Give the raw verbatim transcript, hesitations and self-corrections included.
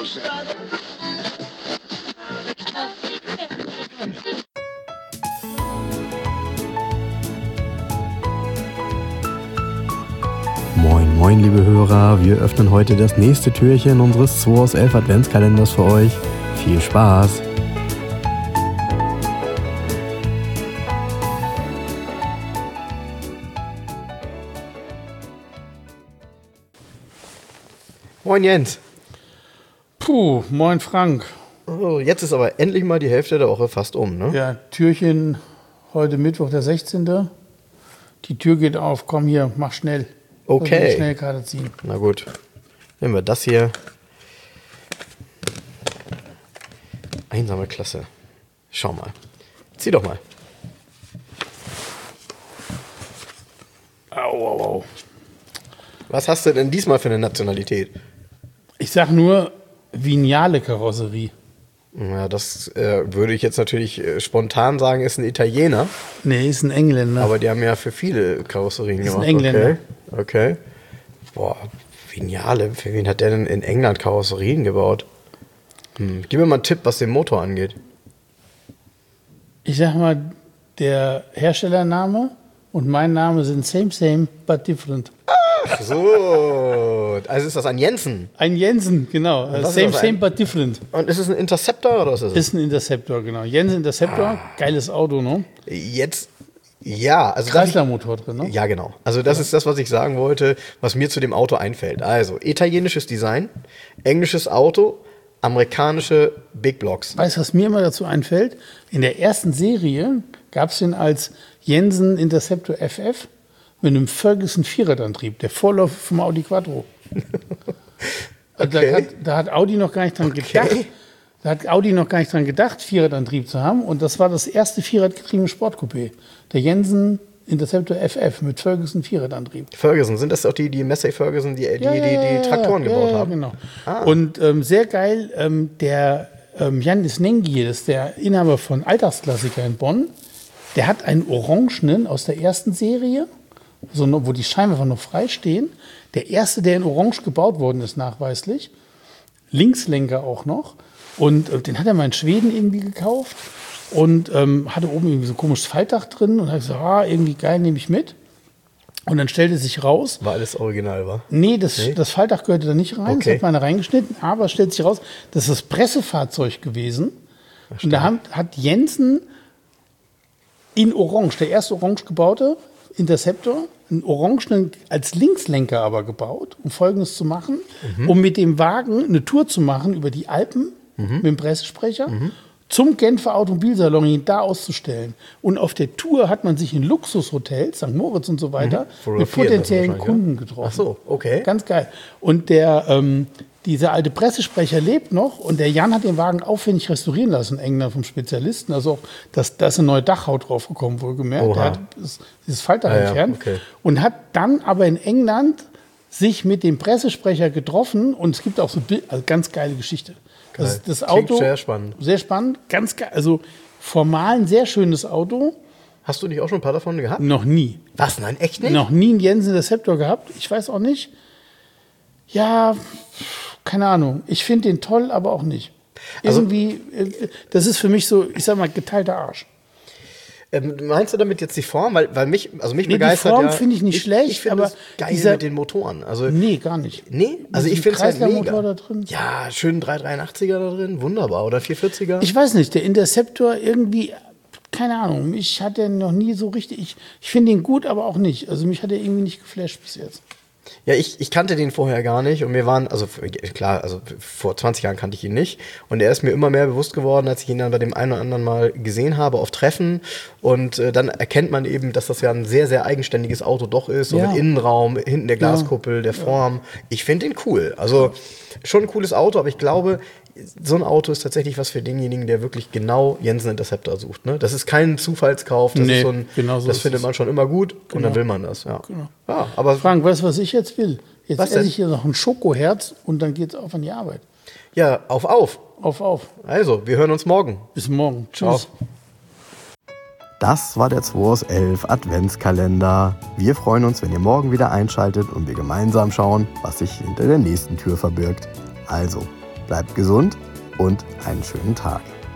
Moin, moin, liebe Hörer. Wir öffnen heute das nächste Türchen unseres zwei aus elf Adventskalenders für euch. Viel Spaß! Moin Jens. Puh, moin Frank. Oh, jetzt ist aber endlich mal die Hälfte der Woche fast um, ne? Ja, Türchen heute Mittwoch, der sechzehnte Die Tür geht auf. Komm hier, mach schnell. Okay. Schnell Karte ziehen. Na gut. Nehmen wir das hier. Einsame Klasse. Schau mal. Zieh doch mal. Au, au, au. Was hast du denn diesmal für eine Nationalität? Ich sag nur Vignale Karosserie. Ja, das äh, würde ich jetzt natürlich äh, spontan sagen, ist ein Italiener. Nee, ist ein Engländer. Aber die haben ja für viele Karosserien ist gemacht. Ein Engländer. Okay. okay. Boah, Vignale. Für wen hat der denn in England Karosserien gebaut? Hm. Gib mir mal einen Tipp, was den Motor angeht. Ich sag mal, der Herstellername und mein Name sind same, same, but different. Ach so. Also ist das ein Jensen? Ein Jensen, genau. Same, same, but different. Und ist es ein Interceptor oder was ist es? Ist ein Interceptor, genau. Jensen Interceptor, ah. Geiles Auto, ne? Jetzt, ja. Also Chrysler-Motor drin, ne? Ja, genau. Also das ja. ist das, was ich sagen wollte, was mir zu dem Auto einfällt. Also, italienisches Design, englisches Auto, amerikanische Big Blocks. Weißt du, was mir immer dazu einfällt? In der ersten Serie gab es den als Jensen Interceptor F F mit einem Ferguson Vierradantrieb, der Vorläufer vom Audi Quattro. Okay. Da, hat, da hat Audi noch gar nicht dran okay. gedacht, da hat Audi noch gar nicht dran gedacht, Vierradantrieb zu haben. Und das war das erste Vierradgetriebene Sportcoupé. Der Jensen Interceptor F F mit Ferguson Vierradantrieb. Ferguson, sind das auch die, die Massey Ferguson, die die, ja, die, die, die Traktoren ja, gebaut ja, haben? Genau. Ah. Und ähm, sehr geil, ähm, der ähm, Yannis Nengi, das ist der Inhaber von Alltagsklassiker in Bonn, der hat einen orangenen aus der ersten Serie, so, wo die Scheinwerfer noch frei stehen. Der erste, der in Orange gebaut worden ist, nachweislich. Linkslenker auch noch. Und äh, den hat er mal in Schweden irgendwie gekauft. Und ähm, hatte oben irgendwie so ein komisches Faltdach drin. Und hat gesagt, ah, irgendwie geil, nehme ich mit. Und dann stellte sich raus. War alles original, war? Nee, das, nee? das Faltdach gehörte da nicht rein. Okay. Das hat man da reingeschnitten. Aber es stellt sich raus, das ist das Pressefahrzeug gewesen. Verstehe. Und da hat, hat Jensen in Orange, der erste orange gebaute Interceptor, einen Orangenen als Linkslenker aber gebaut, um Folgendes zu machen, mhm. um mit dem Wagen eine Tour zu machen über die Alpen mhm. mit dem Pressesprecher mhm. zum Genfer Automobilsalon, ihn da auszustellen. Und auf der Tour hat man sich in Luxushotels, Sankt Moritz und so weiter, mhm. mit potenziellen Kunden getroffen. Ach so, okay. Ganz geil. Und der, ähm, dieser alte Pressesprecher lebt noch und der Jan hat den Wagen aufwendig restaurieren lassen, in England vom Spezialisten. Also auch, dass, da ist eine neue Dachhaut draufgekommen, wohlgemerkt. Der hat das, dieses Faltdach ah, entfernt. Ja, okay. Und hat dann aber in England sich mit dem Pressesprecher getroffen und es gibt auch so also ganz geile Geschichte. Das, das Auto, klingt sehr spannend. Sehr spannend, ganz geil. Also formal ein sehr schönes Auto. Hast du nicht auch schon ein paar davon gehabt? Noch nie. Was, nein, echt nicht? Noch nie einen Jensen Interceptor gehabt. Ich weiß auch nicht. Ja, keine Ahnung. Ich finde den toll, aber auch nicht. Irgendwie, also, das ist für mich so, ich sag mal, geteilter Arsch. Ähm, meinst du damit jetzt die Form? Weil, weil mich, also mich nee, begeistert die Form ja, finde ich nicht ich, schlecht, ich finde aber es geil dieser, mit den Motoren. Also, nee, gar nicht. Nee? Also ich finde es halt mega. Da drin. Ja, schön drei dreiundachtziger da drin, wunderbar. Oder vier vierziger? Ich weiß nicht, der Interceptor irgendwie, keine Ahnung, mich hat der noch nie so richtig, ich, ich finde ihn gut, aber auch nicht. Also mich hat er irgendwie nicht geflasht bis jetzt. Ja, ich, ich kannte den vorher gar nicht und mir waren, also klar, also vor zwanzig Jahren kannte ich ihn nicht und er ist mir immer mehr bewusst geworden, als ich ihn dann bei dem einen oder anderen Mal gesehen habe auf Treffen und äh, dann erkennt man eben, dass das ja ein sehr, sehr eigenständiges Auto doch ist, so ja. mit Innenraum, hinten der Glaskuppel, der Form. Ja. Ich finde den cool, also schon ein cooles Auto, aber ich glaube, so ein Auto ist tatsächlich was für denjenigen, der wirklich genau Jensen Interceptor sucht. Ne? Das ist kein Zufallskauf, das, nee, ist so ein, genau so das findet man schon immer gut genau. und dann will man das. Ja. Genau. Ja, aber Frank, weißt du, was ich jetzt will? Jetzt was esse ich hier noch ein Schokoherz und dann geht's auf an die Arbeit. Ja, auf, auf. Auf, auf. Also, wir hören uns morgen. Bis morgen. Ciao. Tschüss. Das war der zwei aus elf Adventskalender. Wir freuen uns, wenn ihr morgen wieder einschaltet und wir gemeinsam schauen, was sich hinter der nächsten Tür verbirgt. Also, bleibt gesund und einen schönen Tag.